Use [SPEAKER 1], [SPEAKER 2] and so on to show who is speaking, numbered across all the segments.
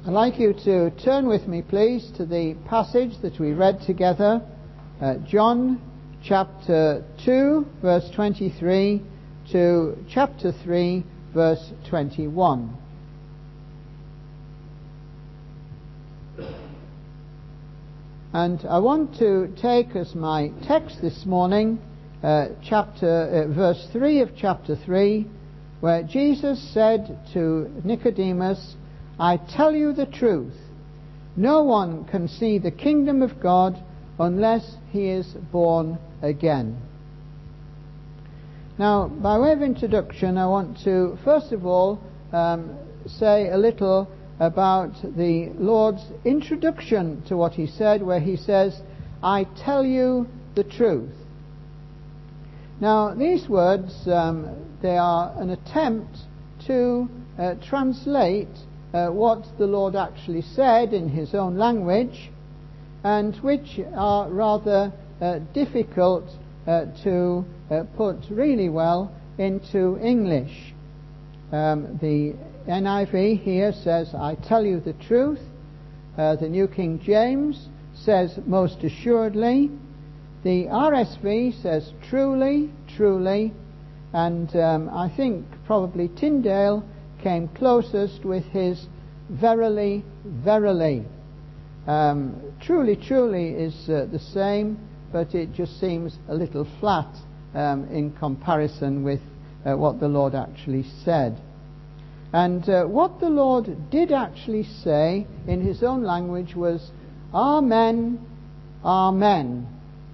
[SPEAKER 1] I'd like you to turn with me, please, to the passage that we read together, John chapter 2, verse 23 to chapter 3, verse 21. And I want to take as my text this morning verse 3 of chapter 3, where Jesus said to Nicodemus, "I tell you the truth, no one can see the kingdom of God unless he is born again." Now, by way of introduction, I want to first of all say a little about the Lord's introduction to what he said, where he says, "I tell you the truth." Now, these words, they are an attempt to translate what the Lord actually said in his own language, and which are rather difficult to put really well into English. The NIV here says, "I tell you the truth." The New King James says, "most assuredly." The RSV says, "truly, truly." And I think probably Tyndale came closest with his "verily, verily." Truly, truly is the same, but it just seems a little flat in comparison with what the Lord actually said. And what the Lord did actually say in his own language was, "Amen, Amen."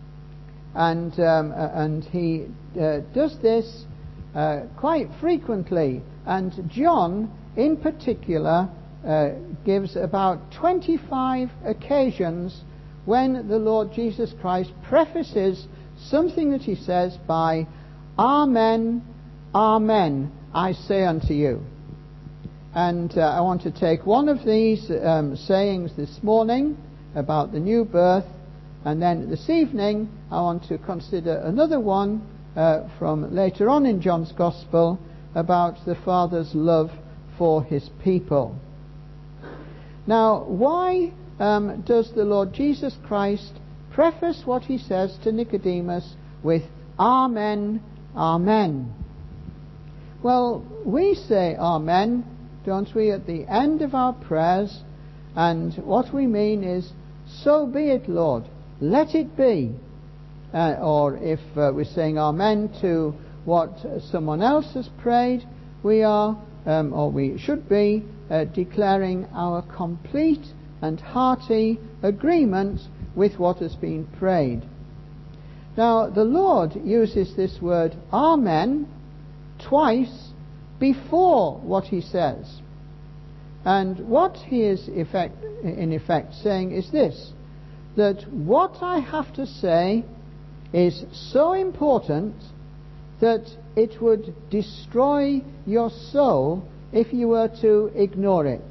[SPEAKER 1] And he does this quite frequently. And John, in particular, gives about 25 occasions when the Lord Jesus Christ prefaces something that he says by, "Amen, Amen, I say unto you." And I want to take one of these sayings this morning about the new birth, and then this evening I want to consider another one from later on in John's Gospel about the Father's love for his people. Now, why does the Lord Jesus Christ preface what he says to Nicodemus with "Amen, Amen"? Well, we say "Amen," don't we, at the end of our prayers, and what we mean is, "So be it, Lord, let it be." Or if we're saying "Amen" to what someone else has prayed, we are, or we should be, declaring our complete and hearty agreement with what has been prayed. Now, the Lord uses this word "Amen" twice before what he says. And what he is in effect saying is this, that what I have to say is so important that it would destroy your soul if you were to ignore it.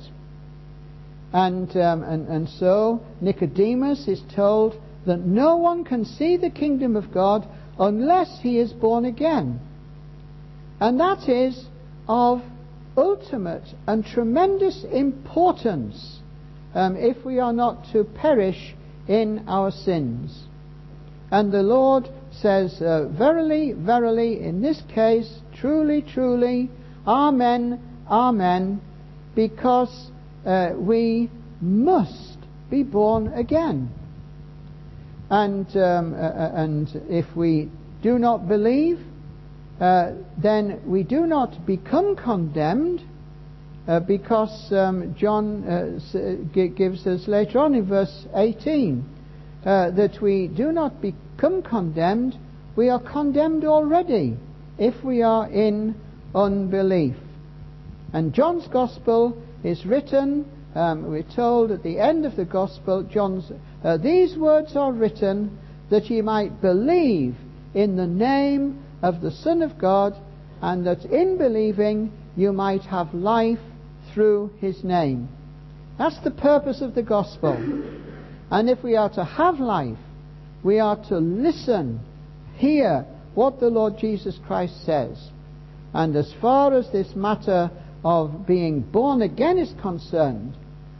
[SPEAKER 1] And so Nicodemus is told that no one can see the kingdom of God unless he is born again. And that is of ultimate and tremendous importance if we are not to perish in our sins. And the Lord says, "Verily, verily," in this case, "truly, truly," "Amen, Amen," because we must be born again. And if we do not believe, then we do not become condemned, because John gives us later on in verse 18 that we do not become condemned, we are condemned already if we are in unbelief. And John's Gospel is written, we're told at the end of the Gospel, "These words are written that ye might believe in the name of the Son of God, and that in believing you might have life through his name." That's the purpose of the Gospel. And if we are to have life, we are to listen, hear what the Lord Jesus Christ says. And as far as this matter of being born again is concerned,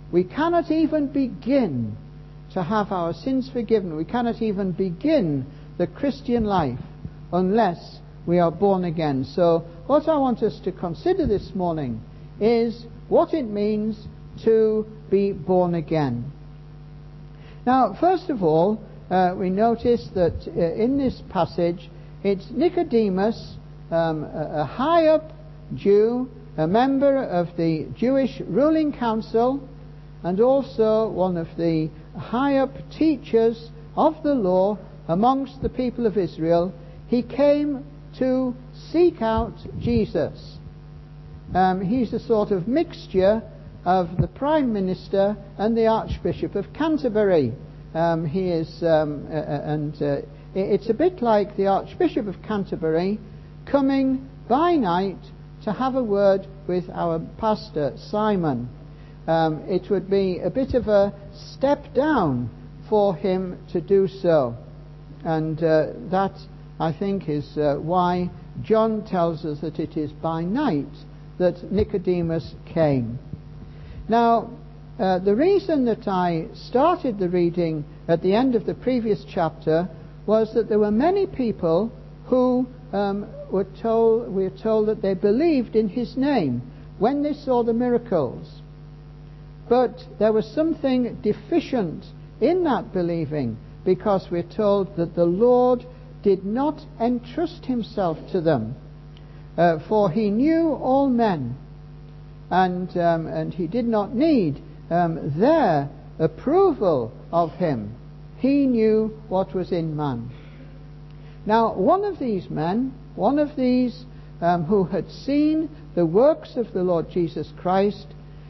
[SPEAKER 1] We cannot even begin to have our sins forgiven. We cannot even begin the Christian life unless we are born again. So what I want us to consider this morning is what it means to be born again. Now, first of all, we notice that in this passage it's Nicodemus, a high-up Jew, a member of the Jewish ruling council, and also one of the high-up teachers of the law amongst the people of Israel. He came to seek out Jesus. He's a sort of mixture of the Prime Minister and the Archbishop of Canterbury. It's a bit like the Archbishop of Canterbury coming by night to have a word with our pastor Simon. It would be a bit of a step down for him to do so, and that, I think, is why John tells us that it is by night that Nicodemus came. Now, the reason that I started the reading at the end of the previous chapter was that there were many people who we are told that they believed in his name when they saw the miracles. But there was something deficient in that believing, because we're told that the Lord did not entrust himself to them, for he knew all men, and he did not need their approval of him. He knew what was in man. Now, one of these men, who had seen the works of the Lord Jesus Christ,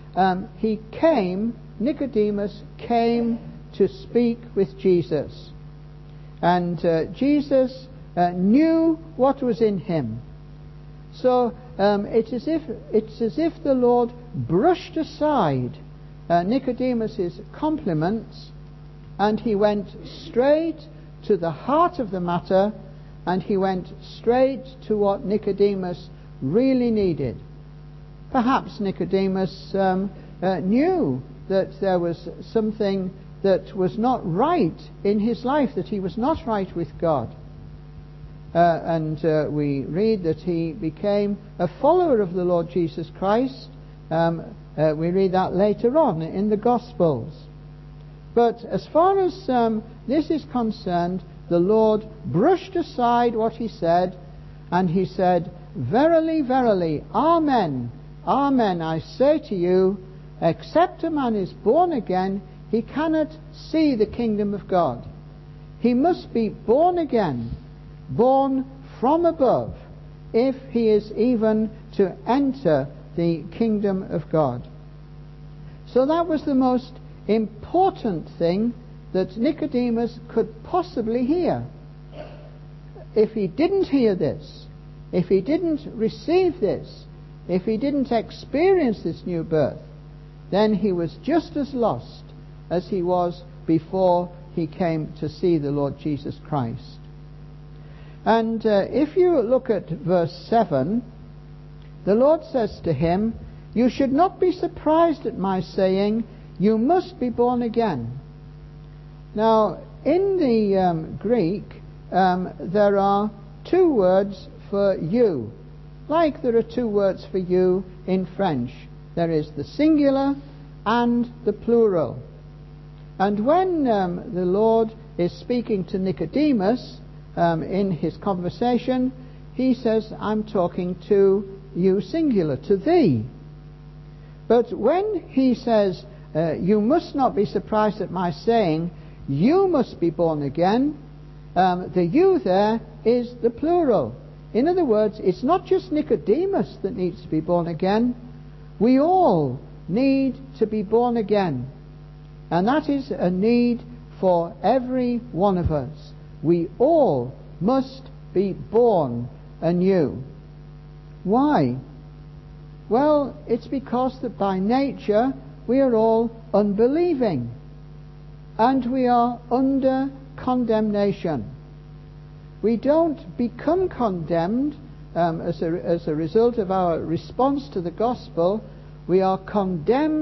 [SPEAKER 1] Nicodemus came to speak with Jesus. And Jesus knew what was in him. So it's as if the Lord brushed aside Nicodemus's compliments, and he went straight to the heart of the matter, and he went straight to what Nicodemus really needed. Perhaps Nicodemus knew that there was something that was not right in his life, that he was not right with God. And we read that he became a follower of the Lord Jesus Christ. We read that later on in the Gospels. But as far as this is concerned, the Lord brushed aside what he said, and he said, "Verily, verily, amen, amen, I say to you, except a man is born again, he cannot see the kingdom of God." He must be born again, born from above, if he is even to enter the kingdom of God. So that was the most important thing that Nicodemus could possibly hear. If he didn't hear this, if he didn't receive this, if he didn't experience this new birth, then he was just as lost as he was before he came to see the Lord Jesus Christ. And if you look at verse 7, the Lord says to him, "You should not be surprised at my saying, you must be born again." Now, in the Greek, there are two words for you, like there are two words for you in French. There is the singular and the plural. And when the Lord is speaking to Nicodemus in his conversation, he says, "I'm talking to you singular, to thee." But when he says, "You must not be surprised at my saying, you must be born again," the you there is the plural. In other words, it's not just Nicodemus that needs to be born again. We all need to be born again. And that is a need for every one of us. We all must be born anew. Why? Well, it's because that by nature we are all unbelieving, and we are under condemnation. We don't become condemned as a result of our response to the gospel. We are condemned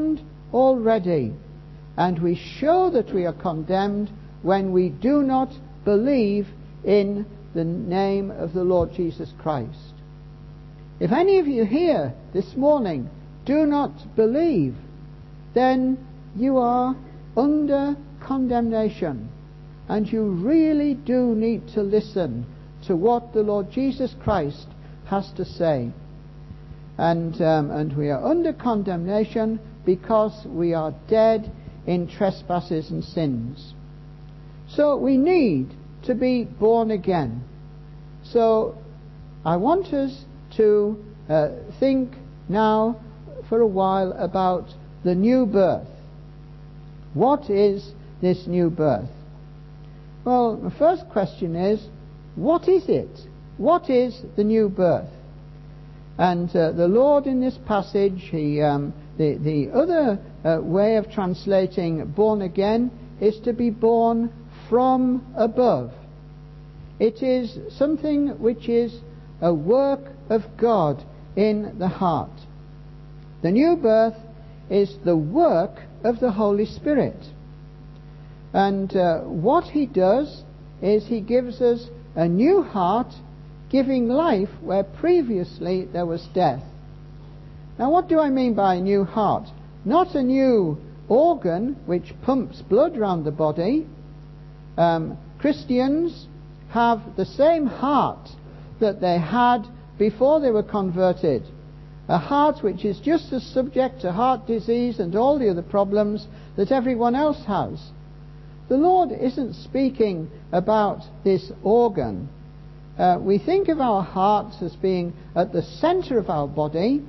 [SPEAKER 1] already, and we show that we are condemned when we do not believe in the name of the Lord Jesus Christ. If any of you here this morning do not believe, then you are under condemnation, and you really do need to listen to what the Lord Jesus Christ has to say. And we are under condemnation because we are dead in trespasses and sins. So we need to be born again. So I want us to think now for a while about the new birth. What is this new birth? Well, the first question is, what is it? What is the new birth? And the Lord in this passage, the other way of translating born again is to be born from above. It is something which is a work of God in the heart. The new birth is the work of the Holy Spirit. And what He does is He gives us a new heart, giving life where previously there was death. Now, what do I mean by a new heart? Not a new organ which pumps blood around the body. Christians have the same heart that they had before they were converted. A heart which is just as subject to heart disease and all the other problems that everyone else has. The Lord isn't speaking about this organ. We think of our hearts as being at the center of our body,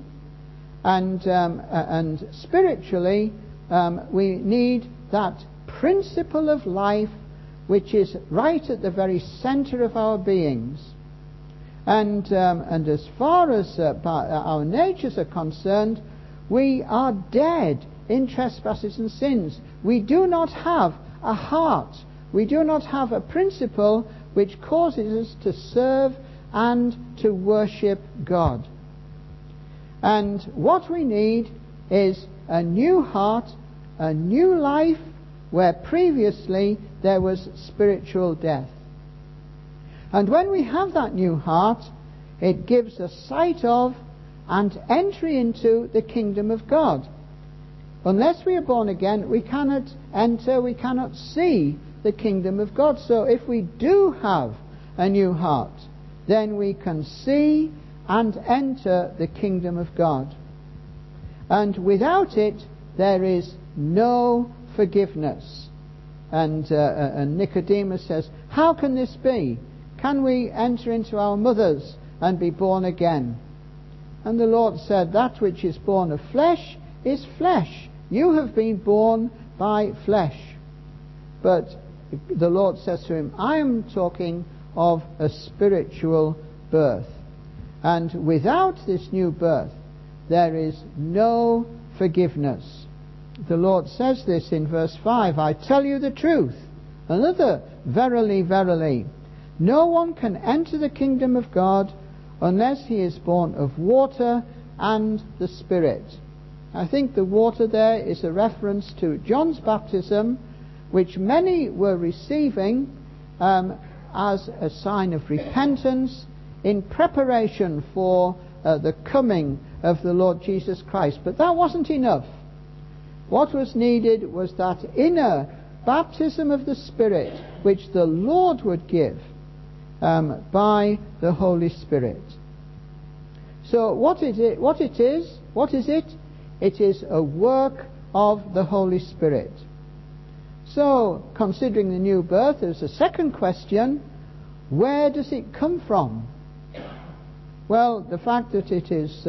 [SPEAKER 1] and spiritually we need that principle of life which is right at the very center of our beings. And as far as our natures are concerned, we are dead in trespasses and sins. We do not have a heart. We do not have a principle which causes us to serve and to worship God. And what we need is a new heart, a new life, where previously there was spiritual death. And when we have that new heart, it gives us sight of and entry into the kingdom of God. Unless we are born again, we cannot enter, we cannot see the kingdom of God. So if we do have a new heart, then we can see and enter the kingdom of God. And without it, there is no forgiveness. And Nicodemus says, how can this be? Can we enter into our mothers and be born again? And the Lord said, that which is born of flesh is flesh. You have been born by flesh. But the Lord says to him, I am talking of a spiritual birth. And without this new birth, there is no forgiveness. The Lord says this in verse 5, I tell you the truth. Another, verily, verily. No one can enter the kingdom of God unless he is born of water and the Spirit. I think the water there is a reference to John's baptism, which many were receiving as a sign of repentance in preparation for the coming of the Lord Jesus Christ. But that wasn't enough. What was needed was that inner baptism of the Spirit, which the Lord would give by the Holy Spirit. So what is it? It is a work of the Holy Spirit. So, considering the new birth, there's a second question. Where does it come from? Well, the fact that it is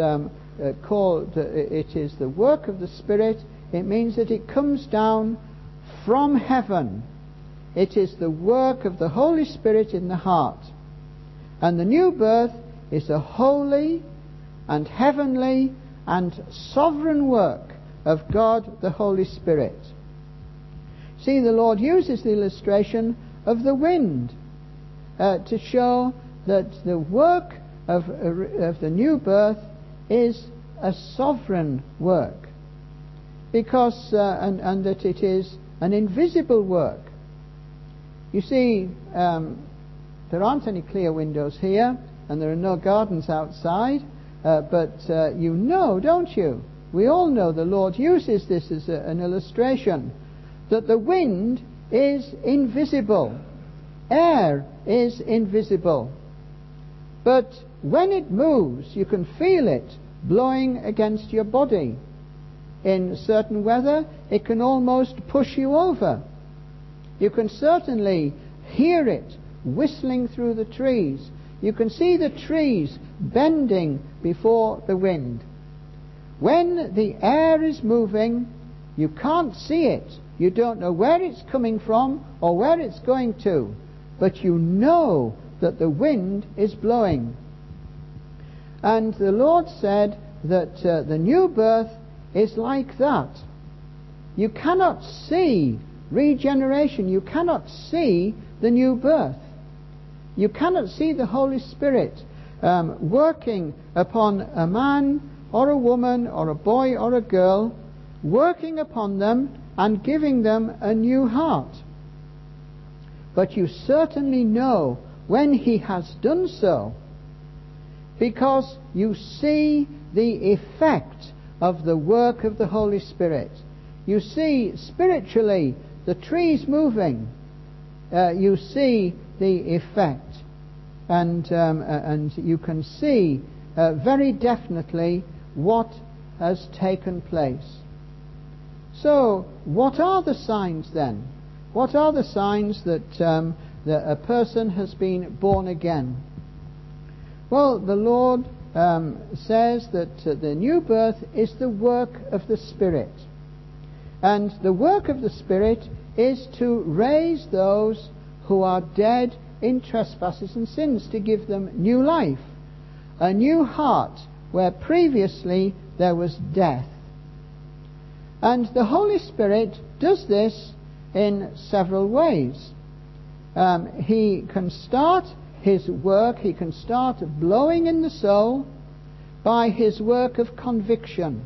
[SPEAKER 1] it is the work of the Spirit, it means that it comes down from heaven. It is the work of the Holy Spirit in the heart. And the new birth is a holy and heavenly and sovereign work of God the Holy Spirit. See, the Lord uses the illustration of the wind to show that the work of the new birth is a sovereign work. because and that it is an invisible work. You see, there aren't any clear windows here, and there are no gardens outside, but you know, don't you? We all know the Lord uses this as an illustration, that the wind is invisible. Air is invisible. But when it moves, you can feel it blowing against your body. In certain weather, it can almost push you over. You can certainly hear it whistling through the trees. You can see the trees bending before the wind. When the air is moving, you can't see it. You don't know where it's coming from or where it's going to, but you know that the wind is blowing. And the Lord said that the new birth is like that. You cannot see regeneration. You cannot see the new birth. You cannot see the Holy Spirit working upon a man or a woman or a boy or a girl, working upon them and giving them a new heart. But you certainly know when He has done so, because you see the effect of the work of the Holy Spirit. You see spiritually the trees moving. You see the effect, and you can see very definitely what has taken place. So, what are the signs then? What are the signs that a person has been born again? Well, the Lord says that the new birth is the work of the Spirit. And the work of the Spirit is to raise those who are dead in trespasses and sins, to give them new life, a new heart where previously there was death. And the Holy Spirit does this in several ways. He can start His work, He can start blowing in the soul by His work of conviction.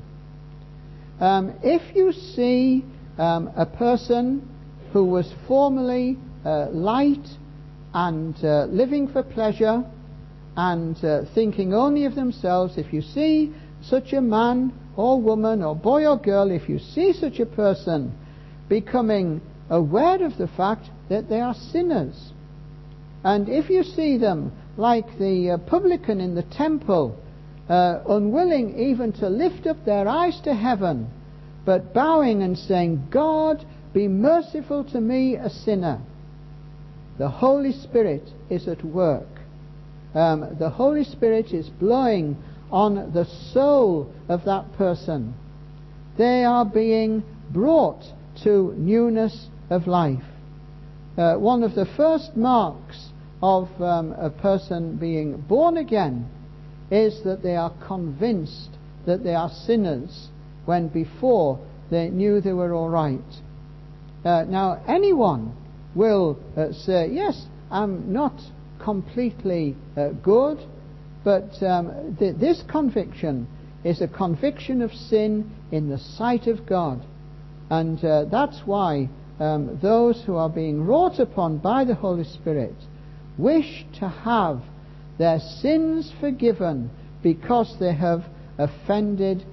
[SPEAKER 1] If you see a person who was formerly light and living for pleasure and thinking only of themselves, if you see such a man or woman or boy or girl, if you see such a person becoming aware of the fact that they are sinners, and if you see them like the publican in the temple, unwilling even to lift up their eyes to heaven, but bowing and saying, "God, be merciful to me, a sinner," the Holy Spirit is at work. The Holy Spirit is blowing on the soul of that person. They are being brought to newness of life. One of the first marks of a person being born again is that they are convinced that they are sinners when before they knew they were all right. Now, anyone will say, "Yes, I'm not completely good," but this conviction is a conviction of sin in the sight of God. And that's why those who are being wrought upon by the Holy Spirit wish to have their sins forgiven because they have offended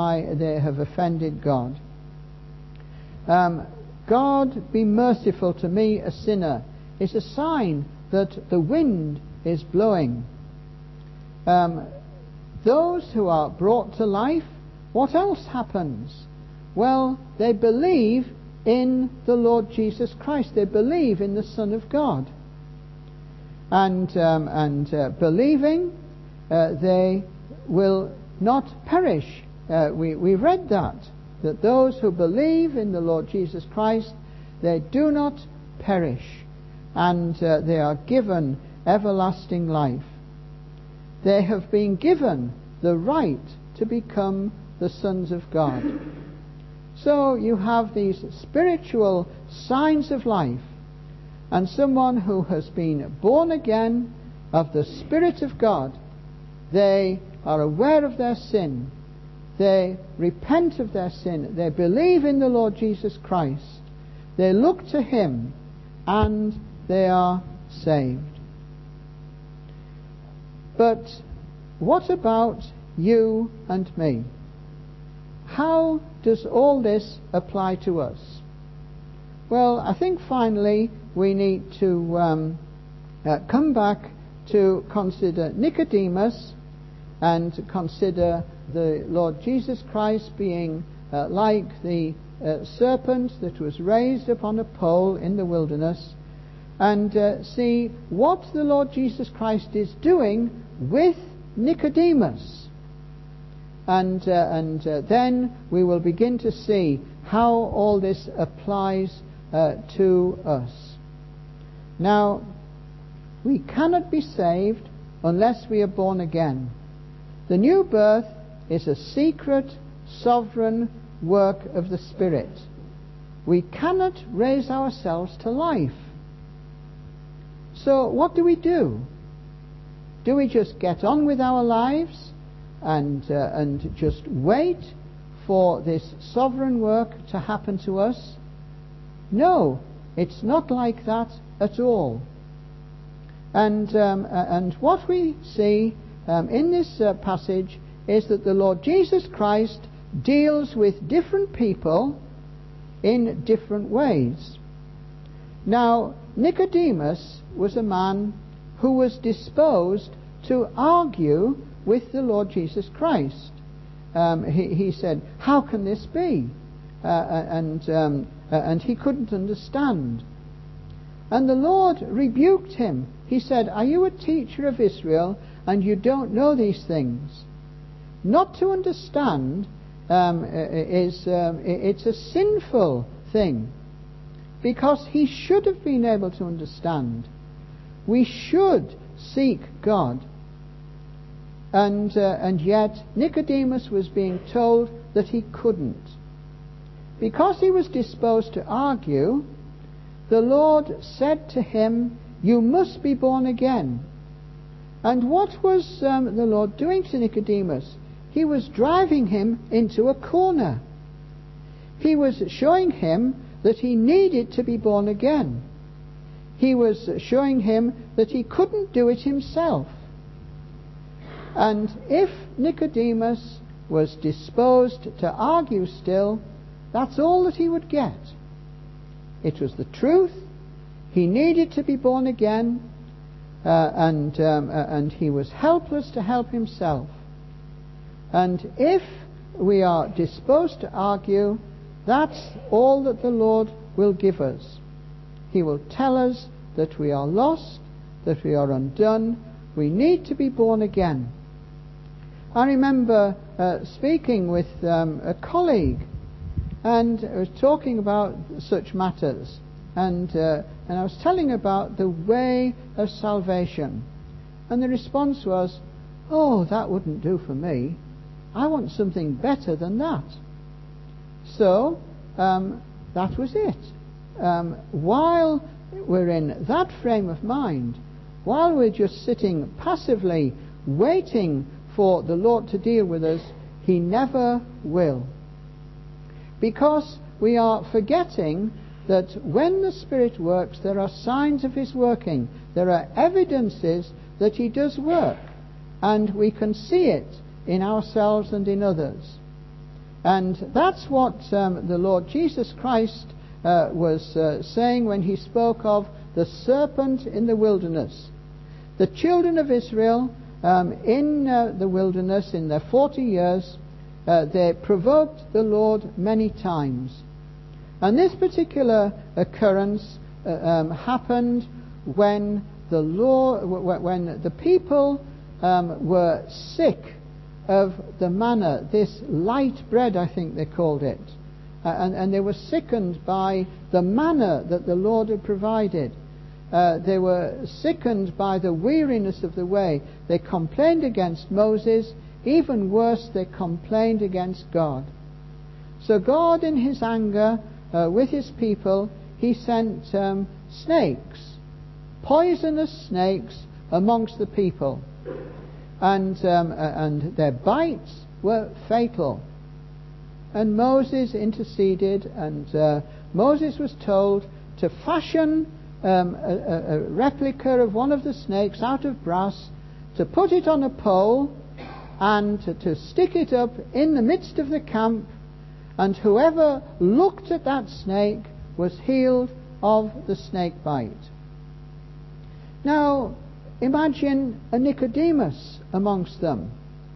[SPEAKER 1] God. God, be merciful to me, a sinner, is a sign that the wind is blowing. Those who are brought to life, what else happens? Well, they believe in the Lord Jesus Christ. They believe in the Son of God. And believing, they will not perish. We read that those who believe in the Lord Jesus Christ, they do not perish, and they are given everlasting life. They have been given the right to become the sons of God. So you have these spiritual signs of life, and someone who has been born again of the Spirit of God, they are aware of their sin. they repent of their sin, they believe in the Lord Jesus Christ, they look to Him, and they are saved. But what about you and me? How does all this apply to us? Well, I think finally we need to come back to consider Nicodemus and to consider the Lord Jesus Christ being like the serpent that was raised upon a pole in the wilderness, and see what the Lord Jesus Christ is doing with Nicodemus. And then we will begin to see how all this applies to us. Now, we cannot be saved unless we are born again. The new birth is a secret, sovereign work of the Spirit. We cannot raise ourselves to life. So what do we do? Do we just get on with our lives and just wait for this sovereign work to happen to us? No, it's not like that at all. And what we see in this passage is that the Lord Jesus Christ deals with different people in different ways. Now, Nicodemus was a man who was disposed to argue with the Lord Jesus Christ. He said, "How can this be?" And he couldn't understand. And the Lord rebuked him. He said, "Are you a teacher of Israel and you don't know these things?" Not to understand it's a sinful thing, because he should have been able to understand. We should seek God. And yet Nicodemus was being told that he couldn't. Because he was disposed to argue, the Lord said to him, "You must be born again." And what was the Lord doing to Nicodemus? He was driving him into a corner. He was showing him that he needed to be born again. He was showing him that he couldn't do it himself. And if Nicodemus was disposed to argue still, that's all that he would get. It was the truth. He needed to be born again, and he was helpless to help himself. And if we are disposed to argue, that's all that the Lord will give us. He will tell us that we are lost, that we are undone, we need to be born again. I remember speaking with a colleague, and I was talking about such matters, and I was telling about the way of salvation, and the response was, "Oh, that wouldn't do for me. I want something better than that." So that was it. While we're in that frame of mind, while we're just sitting passively waiting for the Lord to deal with us, He never will. Because we are forgetting that when the Spirit works, there are signs of His working. There are evidences that He does work, and we can see it in ourselves and in others. And that's what the Lord Jesus Christ was saying when He spoke of the serpent in the wilderness. The children of Israel in the wilderness, in their 40 years, they provoked the Lord many times. And this particular occurrence happened when the people were sick of the manna, this light bread, I think they called it. And they were sickened by the manna that the Lord had provided. They were sickened by the weariness of the way. They complained against Moses. Even worse, they complained against God. So God, in His anger with His people, He sent snakes, poisonous snakes, amongst the people. And their bites were fatal. and Moses interceded, and Moses was told to fashion a replica of one of the snakes out of brass, to put it on a pole, and to stick it up in the midst of the camp, and whoever looked at that snake was healed of the snake bite. Now, imagine a Nicodemus amongst them.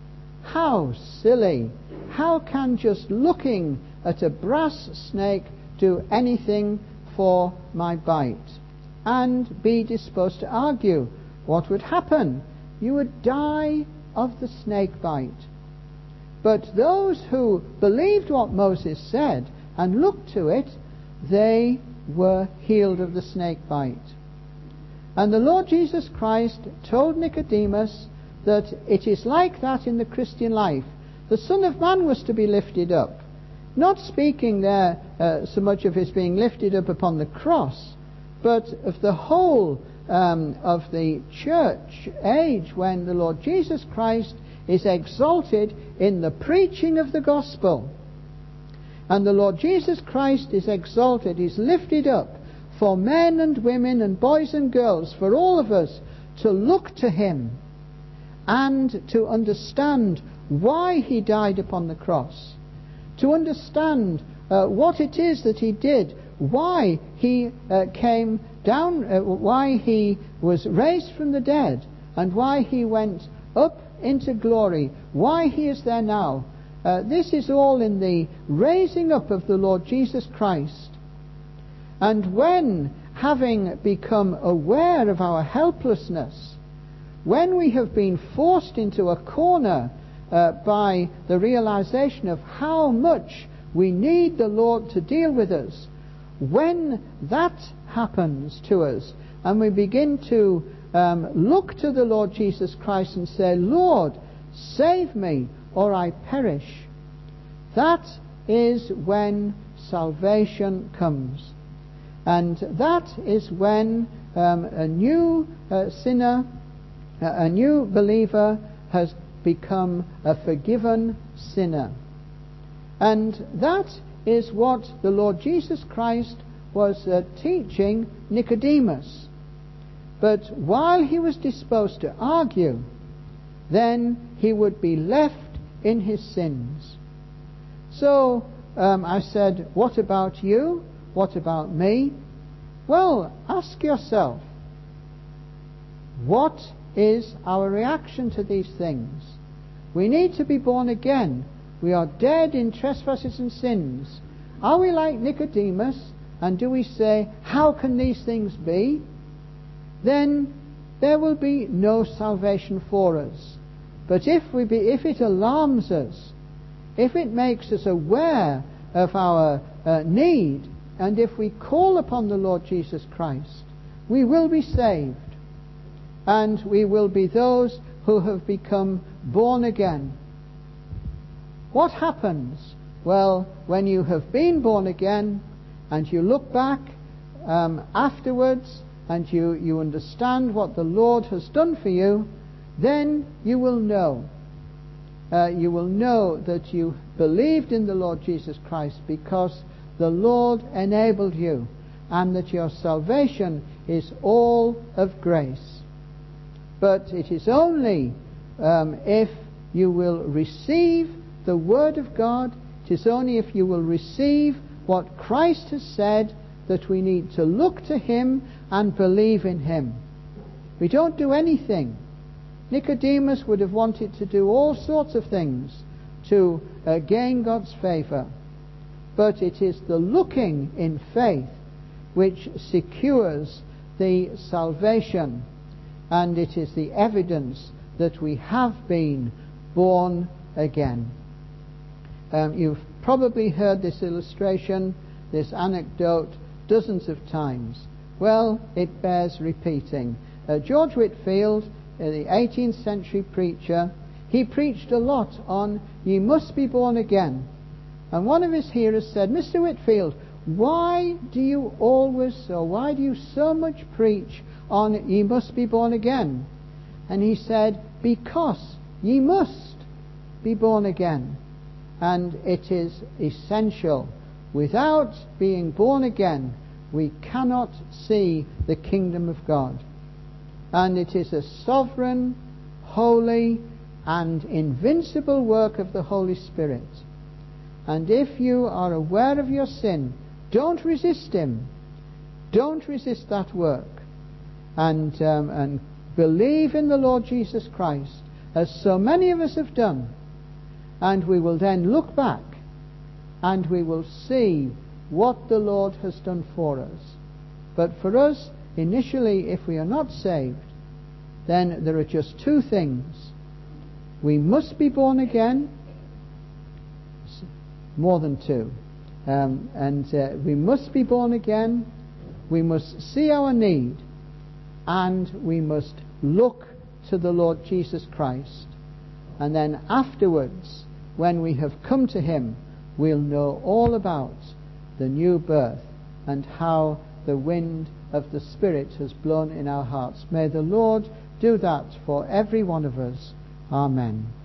[SPEAKER 1] How silly! How can just looking at a brass snake do anything for my bite? And be disposed to argue. What would happen? You would die of the snake bite. But those who believed what Moses said and looked to it, they were healed of the snake bite. And the Lord Jesus Christ told Nicodemus that it is like that in the Christian life. The Son of Man was to be lifted up. Not speaking there so much of his being lifted up upon the cross, but of the whole of the church age, when the Lord Jesus Christ is exalted in the preaching of the gospel. And the Lord Jesus Christ is exalted, is lifted up for men and women and boys and girls, for all of us to look to him and to understand why he died upon the cross, to understand what it is that he did, why he came down, why he was raised from the dead, and why he went up into glory, why he is there now. This is all in the raising up of the Lord Jesus Christ. And when, having become aware of our helplessness, when we have been forced into a corner by the realization of how much we need the Lord to deal with us, when that happens to us and we begin to look to the Lord Jesus Christ and say, Lord, save me or I perish, that is when salvation comes. And that is when a new sinner, a new believer has become a forgiven sinner. And that is what the Lord Jesus Christ was teaching Nicodemus. But while he was disposed to argue, then he would be left in his sins. So I said, what about you? What about me? Well, ask yourself, what is our reaction to these things? We need to be born again. We are dead in trespasses and sins. Are we like Nicodemus, and do we say, how can these things be? Then there will be no salvation for us. But if it alarms us, if it makes us aware of our need, and if we call upon the Lord Jesus Christ, we will be saved. And we will be those who have become born again. What happens? Well, when you have been born again and you look back afterwards and you understand what the Lord has done for you, then you will know. You will know that you believed in the Lord Jesus Christ because the Lord enabled you, and that your salvation is all of grace. But it is only if you will receive the Word of God, it is only if you will receive what Christ has said, that we need to look to him and believe in him. We don't do anything. Nicodemus would have wanted to do all sorts of things to gain God's favour. But it is the looking in faith which secures the salvation, and it is the evidence that we have been born again. You've probably heard this illustration, this anecdote, dozens of times. Well, it bears repeating. George Whitefield, the 18th century preacher, he preached a lot on "Ye must be born again." And one of his hearers said, "Mr. Whitefield, why do you so much preach on ye must be born again?" And he said, "Because ye must be born again." and it is essential. Without being born again, we cannot see the kingdom of God. And it is a sovereign, holy, and invincible work of the Holy Spirit. And if you are aware of your sin, don't resist Him. Don't resist that work. And believe in the Lord Jesus Christ, as so many of us have done. And we will then look back and we will see what the Lord has done for us. But for us, initially, if we are not saved, then there are just two things. We must be born again, more than two. We must be born again, we must see our need, and we must look to the Lord Jesus Christ. And then afterwards, when we have come to Him, we'll know all about the new birth and how the wind of the Spirit has blown in our hearts. May the Lord do that for every one of us. Amen.